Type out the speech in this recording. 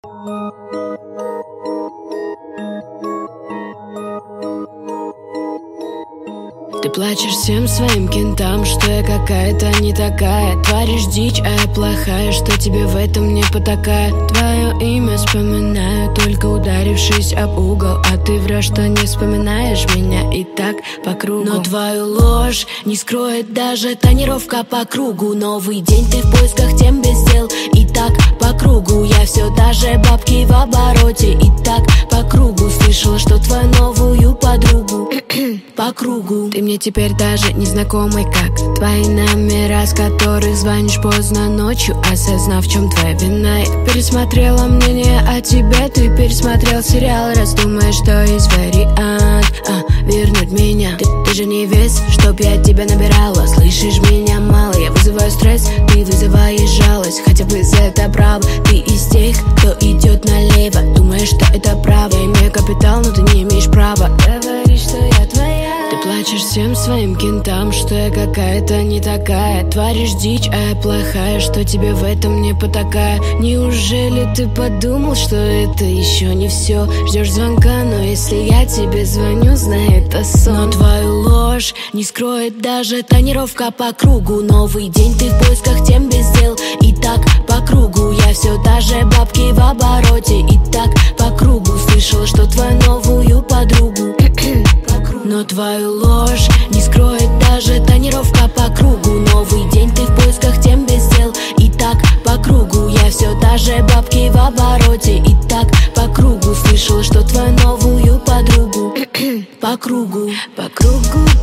Ты плачешь всем своим кентам, что я какая-то не такая. Творишь дичь, а я плохая, что тебе в этом не потакает. Твое имя вспоминаю, только ударившись об угол. А ты врешь, что не вспоминаешь меня и так по кругу. Но твою ложь не скроет даже тонировка по кругу. Новый день, ты в поисках тем без дел. И так по кругу, я все даже бабки в обороте. И так по кругу, слышала, что твою новую подругу по кругу. Ты мне теперь даже не знакомый, как твои номера, с которых звонишь поздно ночью, осознав, в чем твоя вина. Я пересмотрела мнение о тебе, ты пересмотрел сериал, раз думаешь, что есть вариант вернуть меня. Ты же не вес, чтоб я тебя набирала. Слышишь меня мало, я вызываю стресс, ты вызываешь жалость. Хотя бы за это право, ты из тех, кто идет налево. Думаешь, что это право, я имею капитал, но ты не имеешь права говорить, что я твоя. Ты плачешь всем своим кентам, что я какая-то не такая. Творишь дичь, а я плохая, что тебе в этом не потакая. Неужели ты подумал, что это еще не все? Ждешь звонка, но если я тебе звоню, знай, это сон. Но твою ложь не скроет даже тонировка по кругу. Новый день, ты в поисках тем без дел. И так по кругу, я все даже бабки в обороте. И так по кругу, слышала, что твою новую подругу но твою ложь не скроет даже тонировка по кругу. Новый день, ты в поисках тем без дел. И так по кругу, я все даже бабки в обороте. И так по кругу, слышала, что твою новую подругу по кругу, по кругу.